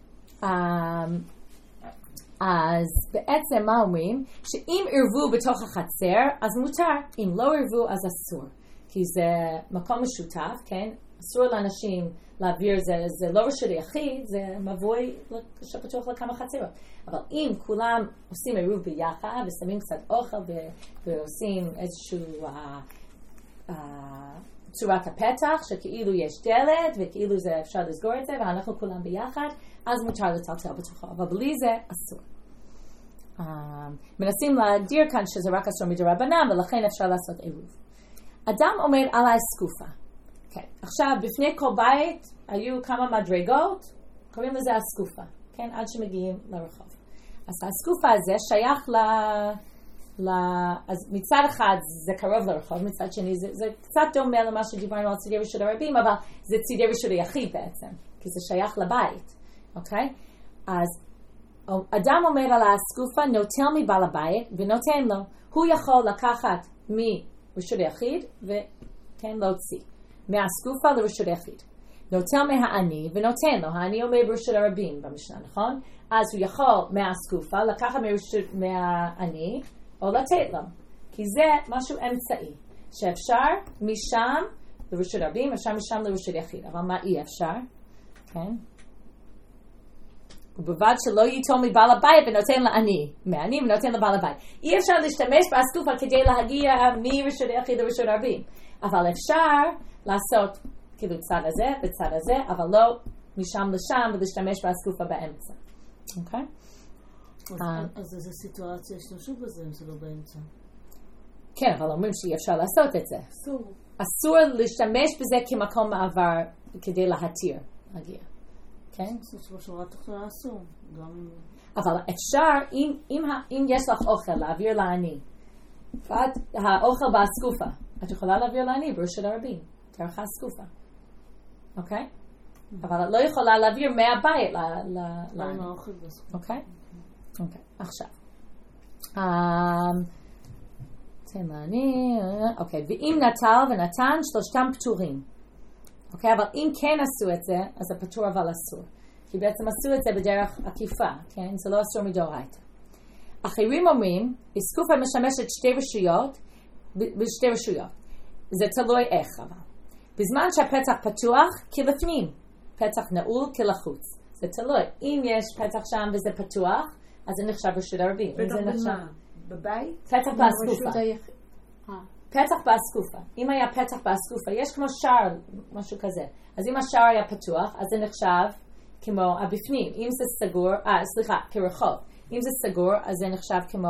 אז בעצם מה אומרים? שאם ערבו בתוך החצר, אז מותר. אם לא ערבו, אז אסור. כי זה מקום משותף, כן? אסור לאנשים להעביר, זה לא רשות יחיד, זה מבוי שפתוח לכמה חצרות. אבל אם כולם עושים עירוב ביחד, ושמים קצת אוכל, ועושים איזשהו צורת הפתח, שכאילו יש דלת, וכאילו זה אפשר לסגור את זה, ואנחנו כולם ביחד, אז מותר לטלטל בתוכו. אבל בלי זה אסור. מנסים להגדיר כאן שזה רק אסור מדרבנן, ולכן אפשר לעשות עירוב. אדם עומד על האסקופה. כן. עכשיו, בפני כל בית היו כמה מדרגות, קוראים לזה אסקופה, כן? עד שמגיעים לרחוב. אז האסקופה הזה שייך אז מצד אחד זה קרוב לרחוב, מצד שני זה קצת דומה למה שדיברנו על צידי רשות הרבים, אבל זה צידי רשות היחיד בעצם, כי זה שייך לבית, אוקיי? אז אדם עומד על האסקופה, נוטל מבעל הבית ונותן לו, הוא יכול לקחת מרשות היחיד וכן להוציא. מהסקופה לרשות היחיד. נוטל מהעני ונותן לו. העני עומד ברשות הרבים במשנה, נכון? אז הוא יכול מהסקופה לקחת מהעני או לתת לו. כי זה משהו אמצעי. שאפשר משם לרשות הרבים, אפשר משם לרשות היחיד. אבל מה אי אפשר? כן? ובלבד שלא ייטול מבעל הבית ונותן לעני. מהעני ונותן לבעל הבית. אי אפשר להשתמש בהסקופה כדי להגיע מרשות היחיד לרשות הרבים. אבל אפשר לעשות כאילו צד הזה וצד הזה, אבל לא משם לשם ולהשתמש באסקופה באמצע. אוקיי? אז איזו סיטואציה השתמשו בזה אם זה לא באמצע? כן, אבל אומרים שאי אפשר לעשות את זה. אסור להשתמש בזה כמקום מעבר כדי להתיר להגיע. כן? זה בשורה תחתונה אסור. אבל אפשר, אם יש לך אוכל להעביר לעני, האוכל באסקופה, את יכולה להעביר לעני ברשות הרבים. דרך הסקופה. אוקיי? אבל את לא יכולה להעביר מהבית לעני. אוקיי? אוקיי. עכשיו. תן לעני. אוקיי. ואם נטל ונתן, שלושתם פטורים. אוקיי? אבל אם כן עשו את זה, אז זה פטור אבל אסור. כי בעצם עשו את זה בדרך עקיפה. כן? זה לא אסור מדאורייתא. אחרים אומרים, הסקופה משמשת בשתי רשויות. זה תלוי איך אבל. בזמן שהפתח פתוח, כלפנים. פתח נעול כלחוץ. זה תלוי. אם יש פתח שם וזה פתוח, אז זה נחשב רשות הרבים. פתח במה? בבית? פתח באסקופה. פתח באסקופה. אם היה פתח באסקופה, יש כמו שער, משהו כזה. אז אם השער היה פתוח, אז זה נחשב כמו הבפנים. אם זה סגור, כרחוב. אם זה סגור, אז זה נחשב כמו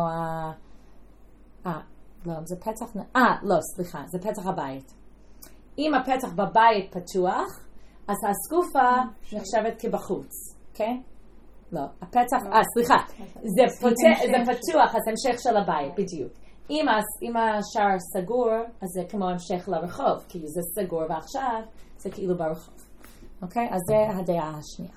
לא, זה פתח... לא, סליחה, זה פתח הבית. אם הפתח בבית פתוח, אז הסקופה נחשבת כבחוץ, כן? לא, הפתח... סליחה, זה פתוח, אז המשך של הבית, בדיוק. אם השער סגור, אז זה כמו המשך לרחוב, כי זה סגור ועכשיו זה כאילו ברחוב. אוקיי? אז זה הדעה השנייה.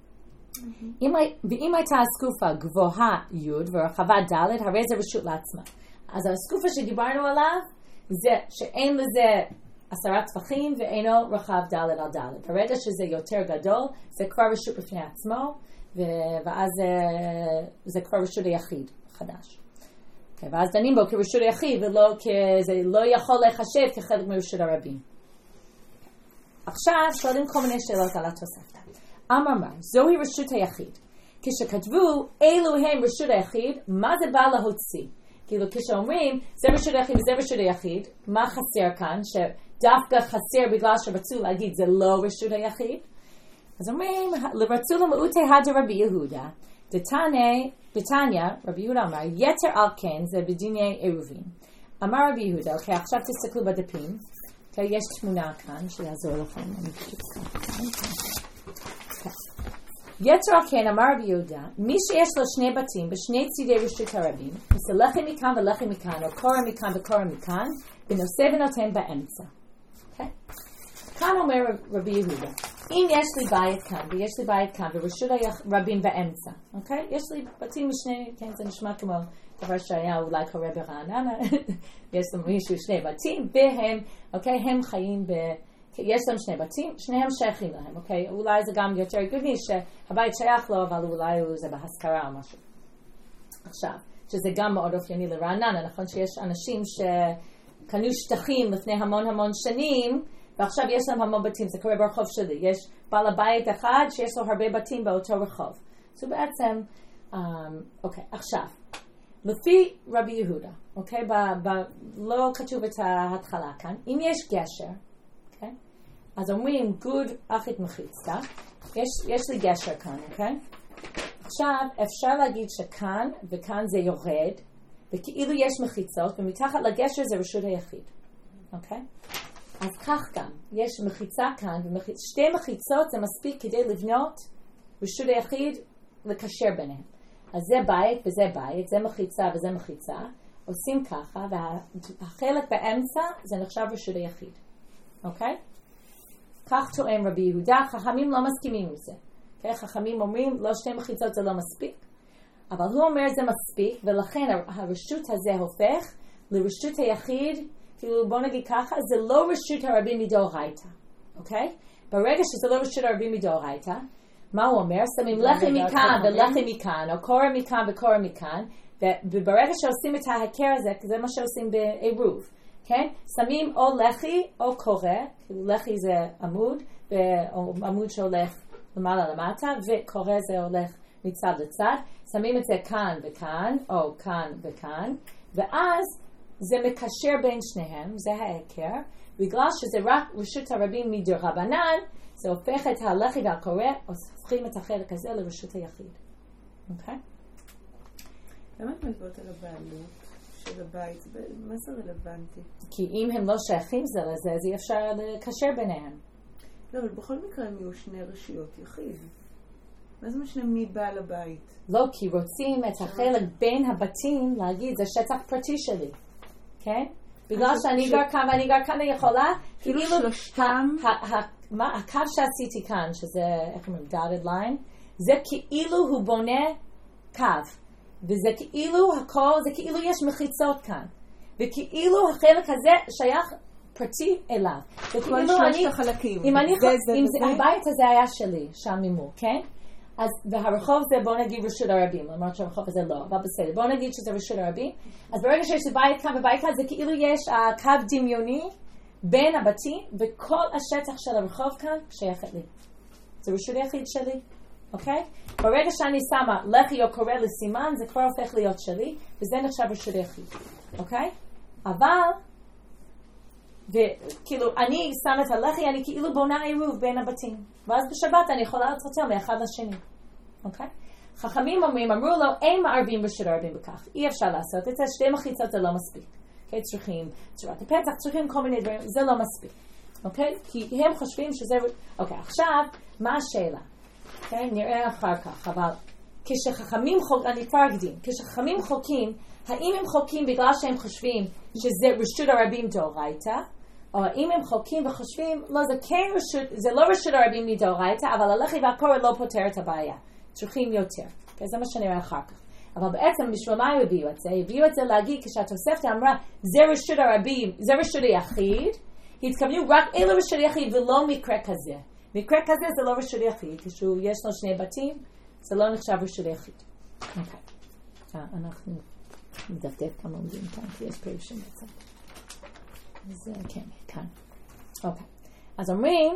ואם הייתה הסקופה גבוהה י' ורחבה ד', הרי זה רשות לעצמה. אז הסקופה שדיברנו עליו, זה שאין לזה 10 טפחים ואינו רחב ד' על ד'. ברגע שזה יותר גדול, זה כבר רשות בפני עצמו, ואז זה כבר רשות היחיד חדש. Okay, ואז דנים בו כרשות היחיד, זה לא יכול לחשב כחלק מרשות הרבים. עכשיו, שואלים כל מיני שאלות על התוספתא. אמר, זוהי רשות היחיד. כשכתבו, אילו הם רשות היחיד, מה זה בא להוציא? כאילו כשאומרים, זה רשות היחיד וזה רשות היחיד, מה חסר כאן? שדווקא חסר בגלל שרצו להגיד, זה לא רשות היחיד? אז אומרים, רצו למעוטי רבי יהודה, בתניא, רבי יהודה אמר, יתר על כן זה בדיני עירובין. אמר רבי יהודה, אוקיי, עכשיו תסתכלו בדפים, אוקיי, יש תמונה כאן שיעזור לכם. יתר על כן אמר רבי יהודה, מי שיש לו שני בתים בשני צידי רשות הרבים, עושה לחם מכאן ולחם מכאן, או קורא מכאן וקורא מכאן, ונושא ונותן באמצע. כאן אומר רבי יהודה, אם יש לי בית כאן ויש לי בית כאן ורשות הרבים באמצע, אוקיי? יש לי בתים משני, כן, זה נשמע כמו דבר שהיה אולי קורה ברעננה, יש לנו מישהו שני בתים, והם, אוקיי, הם חיים יש להם שני בתים, שניהם שייכים להם, אוקיי? אולי זה גם יותר הגיוני שהבית שייך לו, אבל אולי זה בהשכרה או משהו. עכשיו, שזה גם מאוד אופייני לרעננה, נכון שיש אנשים שקנו שטחים לפני המון שנים, ועכשיו יש להם המון בתים, זה קורה ברחוב שלי. יש בעל הבית אחד שיש לו הרבה בתים באותו רחוב. זה בעצם, אוקיי, עכשיו, לפי רבי יהודה, אוקיי, לא כתוב את ההתחלה כאן, אם יש גשר, אוקיי, אז אומרים גוד אחית מחיצה, יש לי גשר כאן, אוקיי? עכשיו אפשר להגיד שכאן וכאן זה יורד, וכאילו יש מחיצות, ומתחת לגשר זה רשות היחיד, אוקיי? אז כך גם, יש מחיצה כאן, שתי מחיצות זה מספיק כדי לבנות רשות היחיד לקשר ביניהם. אז זה בית וזה בית, זה מחיצה וזה מחיצה, עושים ככה, והחלק באמצע זה נחשב רשות היחיד, אוקיי? כך טוען רבי יהודה, חכמים לא מסכימים עם זה. Okay? חכמים אומרים, לא שתי מחיצות זה לא מספיק, אבל הוא אומר זה מספיק, ולכן הרשות הזה הופך לרשות היחיד, כאילו בוא נגיד ככה, זה לא רשות הרבים מדאורייתא, אוקיי? ברגע שזה לא רשות הרבים מדאורייתא, מה הוא אומר? שמים לחם מכאן ולחם מכאן, או קורא מכאן וקורא מכאן, וברגע שעושים את ההכר הזה, זה מה שעושים בעירוב. כן? שמים או לחי או קורא, כאילו לחי זה עמוד, או עמוד שהולך למעלה למטה, וקורא זה הולך מצד לצד, שמים את זה כאן וכאן, או כאן וכאן, ואז זה מקשר בין שניהם, זה ההכר, בגלל שזה רק רשות הרבים מדרבנן, זה הופך את הלחי והקורא, הופכים את החלק הזה לרשות היחיד. אוקיי? למה את מדברת על הבעלות? של הבית, מה זה רלוונטי? כי אם הם לא שייכים זה לזה, אז אי אפשר לקשר ביניהם. לא, אבל בכל מקרה הם יהיו שני רשויות יחיד. מה זה משנה מי בעל הבית? לא, כי רוצים את החלק בין הבתים להגיד, זה שטח פרטי שלי. כן? בגלל שאני גר כאן ואני גר כאן, אני יכולה, כאילו שלושתם, הקו שעשיתי כאן, שזה, איך אומרים, dotted line, זה כאילו הוא בונה קו. וזה כאילו הכל, זה כאילו יש מחיצות כאן. וכאילו החלק הזה שייך פרטי אליו. כל שלושת החלקים. אם הבית הזה היה שלי, שם ממול, כן? אז והרחוב זה בוא נגיד רשות הרבים, למרות שהרחוב הזה לא, אבל בסדר, בוא נגיד שזה רשות הרבים. אז ברגע שיש בית כאן ובית כאן, זה כאילו יש קו דמיוני בין הבתים, וכל השטח של הרחוב כאן שייכת לי. זה רשות היחיד שלי. אוקיי? ברגע שאני שמה לחי או קורא לסימן, זה כבר הופך להיות שלי, וזה נחשב רשות היחיד. אוקיי? אבל, וכאילו, אני שמה את הלחי, אני כאילו בונה עירוב בין הבתים. ואז בשבת אני יכולה לצטל מאחד לשני. אוקיי? חכמים אמרו לו, אין מערבים רשות הרבים בכך. אי אפשר לעשות את זה, שתי מחיצות זה לא מספיק. אוקיי? צריכים צורת הפתח, צריכים כל מיני דברים, זה לא מספיק. אוקיי? כי הם חושבים שזה... אוקיי, עכשיו, מה השאלה? Okay, נראה אחר כך, אבל כשחכמים חוקים, אני כבר אקדים, כשחכמים חוקים, האם הם חוקים בגלל שהם חושבים שזה רשות הרבים דאורייתא, או האם הם חוקים וחושבים, לא, זה כן רשות, זה לא רשות הרבים מדאורייתא, אבל הלחי והקורא לא פותר את הבעיה, צריכים יותר. Okay, זה מה שנראה אחר כך. אבל בעצם בשביל מה הביאו את זה? הביאו את זה להגיד כשהתוספתא אמרה, זה רשות הרבים, זה רשות היחיד, התכוונו רק אלו רשות היחיד ולא מקרה כזה. מקרה כזה זה לא רשות יחיד, יש לו שני בתים, זה לא נחשב רשות יחיד. אוקיי. אנחנו נדפדף כמה עומדים כאן, כי יש פירושים בצד. אז כן, כאן. אוקיי. אז אומרים,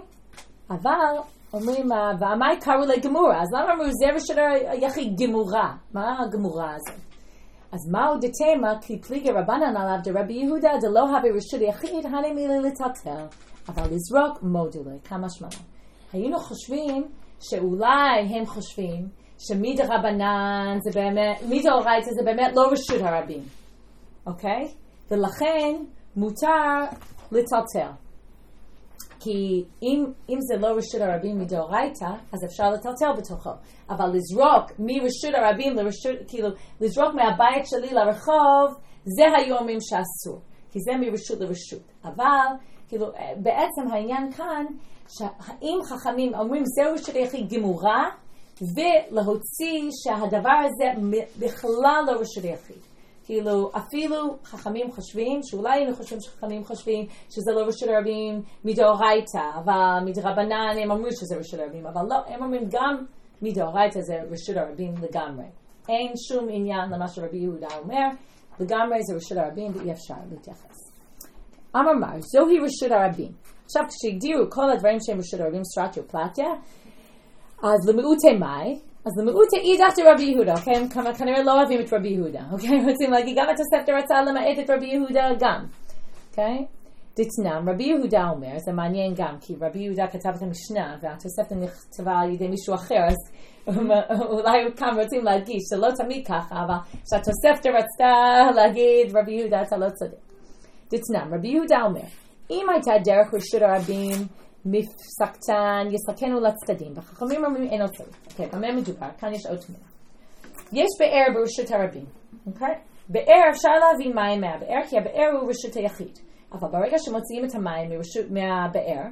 ומה קראו לגמורה? אז למה אמרו, זה רשות יחיד גמורה? מה הגמורה הזאת? אז מהו דתמה, כי פליגי רבנן עליו דרבי יהודה, דלא הווה רשות יחיד, הנה מילי לטלטל, אבל לזרוק מודולי, כמה שמונה. היינו חושבים שאולי הם חושבים שמדרבנן זה באמת, מדאורייתא זה באמת לא רשות הרבים. אוקיי? ולכן מותר לטלטל. כי אם זה לא רשות הרבים מדאורייתא, אז אפשר לטלטל בתוכו. אבל לזרוק מרשות הרבים לרשות, כאילו, לזרוק מהבית שלי לרחוב, זה היו אומרים שאסור. כי זה מרשות לרשות. אבל, כאילו, בעצם העניין כאן, שהאם חכמים אומרים, זהו רשות היחיד גמורה, ולהוציא שהדבר הזה בכלל לא רשות היחיד. כאילו, אפילו חכמים חושבים, שאולי היינו חושבים שחכמים חושבים שזה לא רשות הרבים מדאורייתא, אבל מדרבנן הם אמרו שזה רשות הרבים, אבל לא, הם אומרים גם מדאורייתא זה רשות הרבים לגמרי. אין שום עניין למה שרבי יהודה אומר, לגמרי זה רשות הרבים ואי אפשר להתייחס. אמר, זוהי רשות הרבים. עכשיו, כשהגדירו כל הדברים שהם רשות הרבים, סטרטיה ופלטיה, אז למיעוטי מאי, אז למיעוטי אידך דרבי יהודה, אוקיי? הם כנראה לא אוהבים את רבי יהודה, אוקיי? רוצים להגיד, גם התוספתא רצה למעט את רבי יהודה גם, אוקיי? דתנן, רבי יהודה אומר, זה מעניין גם, כי רבי יהודה כתב את המשנה, והתוספתא נכתבה על ידי מישהו אחר, אז אולי כאן רוצים להדגיש, זה לא תמיד ככה, אבל שהתוספתא רצתה להגיד, רבי יהודה אתה לא צודק. דתנן, רבי יהודה אומר, אם הייתה דרך רשות הרבים, מפסקתן יסכנו לצדדים, וחכמים אומרים אינו צריך. אוקיי, במה מדובר? כאן יש עוד תמונה. יש באר ברשות הרבים, אוקיי? באר אפשר להבין מים מהבאר, כי הבאר הוא רשות היחיד. אבל ברגע שמוציאים את המים מהבאר,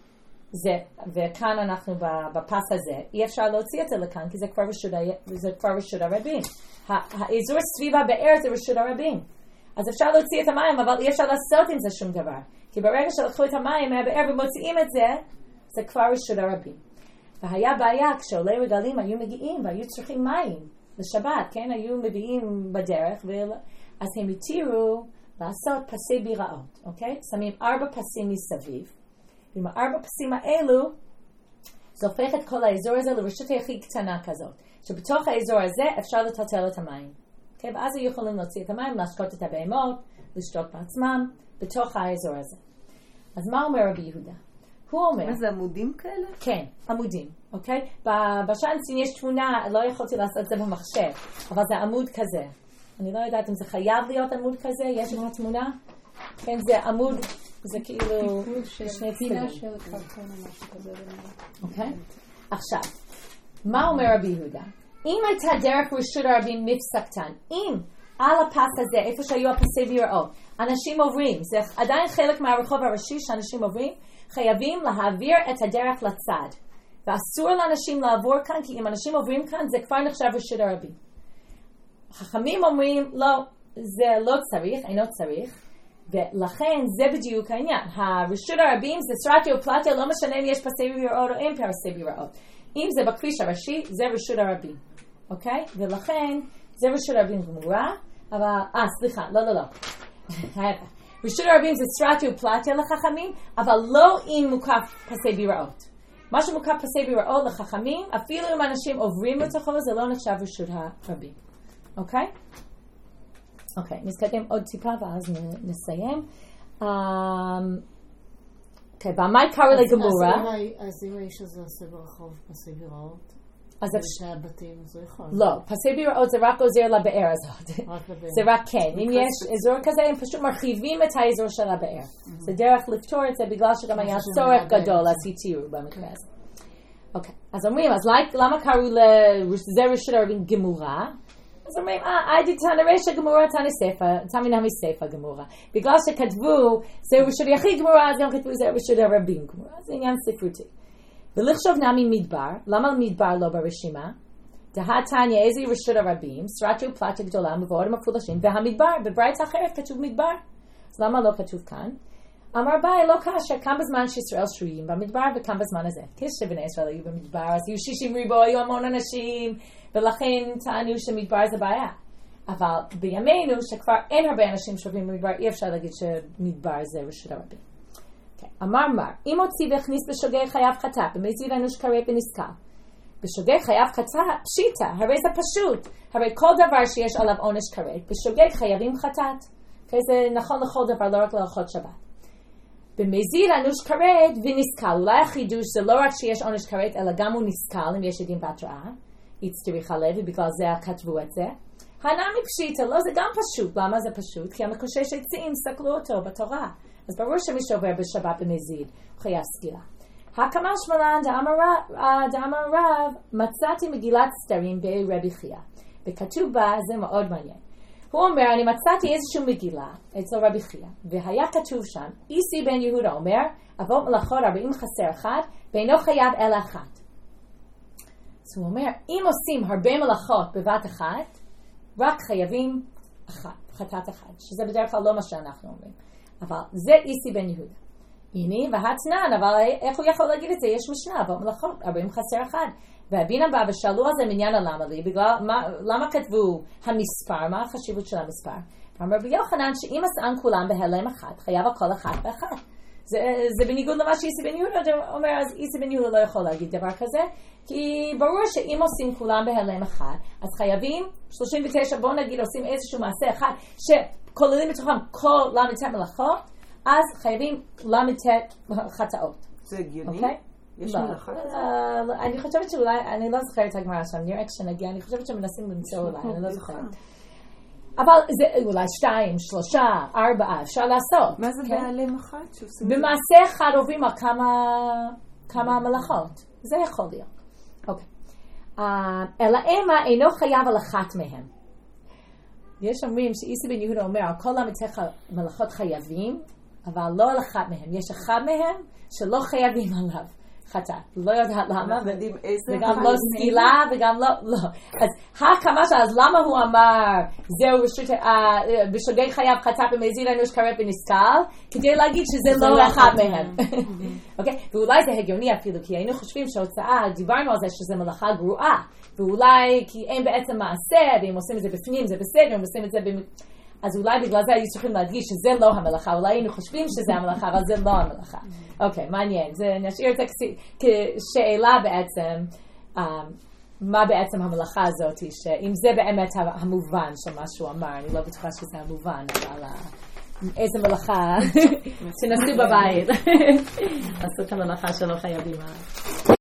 וכאן אנחנו בפס הזה, אי אפשר להוציא את זה לכאן, כי זה כבר רשות הרבים. האזור סביב הבאר זה רשות הרבים. אז אפשר להוציא את המים, אבל אי אפשר לעשות עם זה שום דבר. כי ברגע שלקחו את המים מהבאר ומוציאים את זה, זה כבר רשות הרבים. והיה בעיה כשעולי רגלים היו מגיעים והיו צריכים מים לשבת, כן? היו מביאים בדרך, אז הם התירו לעשות פסי ביראות, אוקיי? שמים 4 פסים מסביב, ועם 4 פסים האלו, זה הופך את כל האזור הזה לרשות היחיד קטנה כזאת, שבתוך האזור הזה אפשר לטלטל את המים. אוקיי? ואז היו יכולים להוציא את המים, להשקות את הבהמות, לשתות בעצמם, בתוך האזור הזה. אז מה אומר רבי יהודה? הוא אומר... מה זה, עמודים כאלה? כן, עמודים, אוקיי? בשאנסין יש תמונה, לא יכולתי לעשות את זה במחשב, אבל זה עמוד כזה. אני לא יודעת אם זה חייב להיות עמוד כזה, יש לנו תמונה? כן, זה עמוד, זה כאילו... שני צדדים. אוקיי? עכשיו, מה אומר רבי יהודה? אם הייתה דרך רשות הרבים מפסקתן, אם על הפס הזה, איפה שהיו הפסי ביראות, אנשים עוברים, זה עדיין חלק מהרחוב הראשי שאנשים עוברים, חייבים להעביר את הדרך לצד. ואסור לאנשים לעבור כאן, כי אם אנשים עוברים כאן, זה כבר נחשב רשות הרבים. חכמים אומרים, לא, זה לא צריך, אינו צריך, ולכן זה בדיוק העניין. הרשות הרבים זה סטרטיה ופלטיה, לא משנה אם יש פסי ביראות או אין פסי ביראות. אם זה בכביש הראשי, זה רשות הרבים. אוקיי? ולכן, זה רשות הרבים גמורה, אבל, סליחה, לא. רשות הרבים זה סטרטיה ופלטיה לחכמים, אבל לא אם מוקף פסי ביראות. מה שמוקף פסי ביראות לחכמים, אפילו אם אנשים עוברים בתוכו, זה לא נחשב רשות הרבים. אוקיי? אוקיי, נתקדם עוד טיפה ואז נסיים. אוקיי, במאי קראו לגמורה. אז אם האיש הזה עושה ברחוב פסי ביראות, אז בשני הבתים, זה יכול. לא, פסי ביראות זה רק עוזר לבאר הזאת. רק לבאר. זה רק כן. אם יש אזור כזה, הם פשוט מרחיבים את האזור של הבאר. זה דרך לפתור את זה בגלל שגם היה צורך גדול, אז התירו במקרה הזה. אוקיי, אז אומרים, אז למה קראו לזה רשות הרבים גמורה? אז אומרים, הייתי תנראה שגמורה תמיד המספר גמורה. בגלל שכתבו, זה רשות יחיד גמורה, אז גם כתבו, זה רשות הרבים גמורה. זה עניין ספרותי. ולחשוב נמי מדבר, למה מדבר לא ברשימה? דהתניא איזי רשות הרבים, סטרטיה ופלטיה גדולה, מבואות המפולשים, והמדבר, בברייתא אחרת כתוב מדבר. אז למה לא כתוב כאן? אמר ביי, לא כאשר, כמה בזמן שישראל שרויים במדבר, וכמה בזמן הזה. כשבני ישראל היו במדבר, אז היו 60 ריבוע, היו המון אנשים, ולכן טענו שמדבר זה בעיה. אבל בימינו, שכבר אין הרבה אנשים שרויים במדבר, אי אפשר להגיד שמדבר זה רשות הרבים. אמר מר, אם הוציא והכניס בשוגג חייב חטא, במזיד אנוש כרת ונסכל. בשוגג חייב חטא, פשיטה, הרי זה פשוט. הרי כל דבר שיש עליו עונש כרת, בשוגג חייבים חטאת. זה נכון לכל דבר, לא רק להלכות שבת. במזיד אנוש כרת ונסכל, אולי החידוש זה לא רק שיש עונש כרת, אלא גם הוא נסכל, אם יש עדים בהתראה. הצטריך הלב, ובגלל זה כתבו את זה. הנמי פשיטה, לא, זה גם פשוט. למה זה פשוט? כי המקושש עצים סקלו אותו בתורה. אז ברור שמי שעובר בשבת במזיד, הוא חייב סקילה. הקמא שמלן דאמר רב, מצאתי מגילת סתרים ברבי חייא. וכתוב בה, זה מאוד מעניין. הוא אומר, אני מצאתי איזושהי מגילה אצל רבי חייא, והיה כתוב שם, איסי בן יהודה אומר, אבות מלאכות 40 חסר אחד, ואינו חייב אלא אחת. אז הוא אומר, אם עושים הרבה מלאכות בבת אחת, רק חייבים חטאת אחת, שזה בדרך כלל לא מה שאנחנו אומרים. אבל זה איסי בן יהודה. הנה, והתנן, אבל איך הוא יכול להגיד את זה? יש משנה, אבות מלאכות 40 חסר אחד. והבינה בה ושאלו על זה מניין הלמה לי, למה כתבו המספר, מה החשיבות של המספר? אמר רבי יוחנן שאם עשן כולם בהלם אחד, חייב על כל אחת ואחת. זה בניגוד למה שאיסי בן יהודה אומר, אז איסי בן יהודה לא יכול להגיד דבר כזה, כי ברור שאם עושים כולם בהלם אחד, אז חייבים 39, בואו נגיד עושים איזשהו מעשה אחד, שכוללים בתוכם כל למ"ט מלאכות, אז חייבים למ"ט חטאות. זה הגיוני? אוקיי? יש מלאכה כזאת? אני חושבת שאולי, אני לא זוכרת את הגמרא שם, נראה כשנגיע, אני חושבת שמנסים למצוא אולי, אני לא זוכרת. אבל זה אולי 2, 3, 4, אפשר לעשות. מה זה בהלם אחת? במעשה אחד עוברים על כמה מלאכות. זה יכול להיות. אוקיי. אלא אימה אינו חייב על אחת מהם. יש אומרים שאיסי בן יהודה אומר, על כל המלאכות חייבים, אבל לא על אחת מהם. יש אחד מהם שלא חייבים עליו. חטאת, לא יודעת למה, וגם לא סגילה, וגם לא. אז הקמה שלה, אז למה הוא אמר, זהו רשות, בשוגג חייב חטאת במזיד אנוש קרב ונסקל, כדי להגיד שזה לא אחד מהם. אוקיי? ואולי זה הגיוני אפילו, כי היינו חושבים שההוצאה, דיברנו על זה שזה מלאכה גרועה, ואולי כי אין בעצם מעשה, ואם עושים את זה בפנים זה בסדר, אם עושים את זה אז אולי בגלל זה היו צריכים להדגיש שזה לא המלאכה, אולי היינו חושבים שזה המלאכה, אבל זה לא המלאכה. אוקיי, מעניין. נשאיר את זה כשאלה בעצם, מה בעצם המלאכה הזאת, שאם זה באמת המובן של מה שהוא אמר, אני לא בטוחה שזה המובן, אבל איזה מלאכה שנסו בבית. עשו את המלאכה שלא חייבים.